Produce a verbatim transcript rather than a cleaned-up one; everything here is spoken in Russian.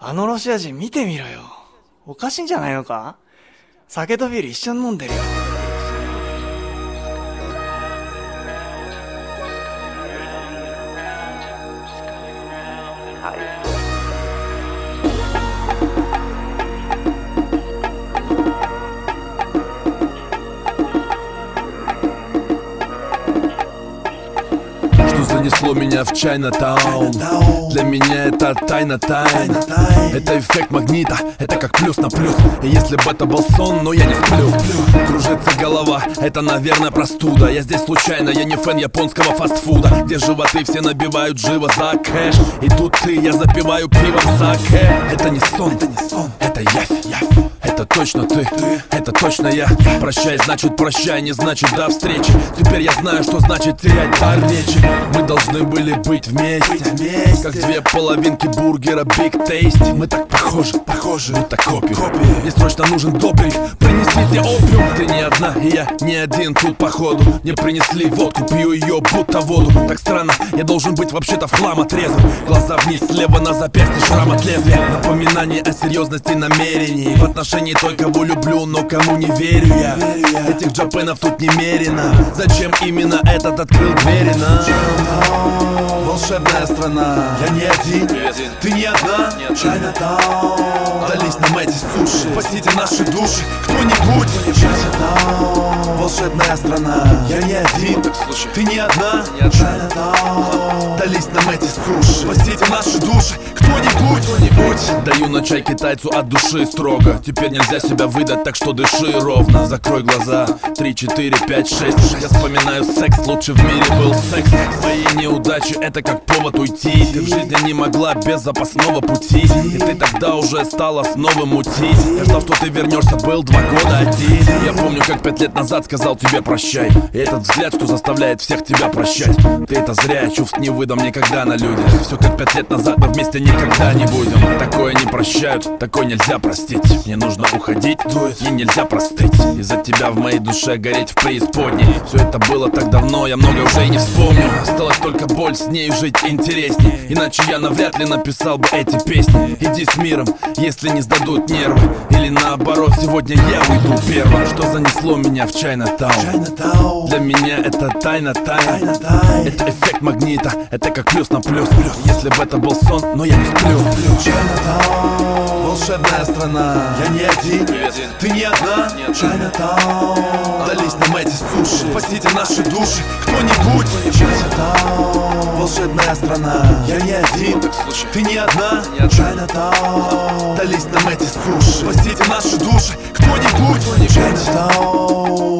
あのロシア人見てみろよ。おかしいんじゃないのか？酒とビール一緒に飲んでるよ。 Занесло меня в Чайнатаун. Для меня это тайна тайн. Это эффект магнита, это как плюс на плюс. И если бы это был сон, но я не сплю. Кружится голова, это, наверное, простуда. Я здесь случайно, я не фэн японского фастфуда, где животы все набивают живо за кэш. И тут ты, я запиваю пивом саке. Это не сон, это не сон, это явь, явь. Это точно ты, это точно я. Прощай, значит прощай, не значит до встречи. Теперь я знаю, что значит терять дар речи. Мы должны были быть вместе, как две половинки бургера Big Tasty. Мы так похожи, похожи, будто копии. Мне срочно нужен допинг, принесите опиум. Ты не одна, и я не один тут походу. Мне принесли водку, пью ее будто воду. Так странно, я должен быть вообще-то в хлам отрезан. Глаза вниз, слева на запястье шрам от лезвия. Напоминание о серьезности намерений в отношении той, кого люблю, но кому не верю я. Этих джапенов тут немерено. Зачем именно этот открыл двери на волшебная страна? Я не один, ты не одна. Чайнатаун. Дались нам эти суши, спасите наши души кто-нибудь. Чайнатаун. Волшебная страна. Я не один, ты не одна. Чайнатаун. Дались нам эти суши, спасите наши души кто-нибудь. Кто-нибудь. Даю на чай китайцу от души строго. Теперь нельзя себя выдать, так что дыши ровно. Закрой глаза. Три, четыре, пять, шесть. Я вспоминаю секс, лучше в мире был секс. Свои неудачи это как повод уйти. Ты в жизни не могла без запасного пути. И ты тогда уже стала снова мутить. Я ждал, что ты вернешься, был два года один. Я помню, как пять лет назад сказал тебе прощай. И этот взгляд, что заставляет всех тебя прощать. Ты это зря, чувств не выдам никогда на людях. Все как пять лет назад, мы вместе никогда не будем. Такое не прощают, такое нельзя простить. Мне нужно уходить, и нельзя простыть. Из-за тебя в моей душе гореть в преисподней. Все это было так давно, я много уже и не вспомню. Осталась только боль, с ней жить интересней. Иначе я навряд ли написал бы эти песни. Иди с миром, если не сдадут нервы. Или наоборот, сегодня я уйду первым. Что занесло меня в Чайнатаун? Для меня это тайна тайн. Это эффект магнита, это как плюс на плюс. Если бы это был сон, но я не сплю. Чайнатаун. Волшебная страна. Я не один, ты не одна. Чайнатаун. Дались нам эти суши, спасите наши души кто-нибудь. Чайнатаун. Волшебная страна. Я не один, ты не одна. Чайнатаун. Дались нам эти суши, спасите наши души кто-нибудь. Чайнатаун.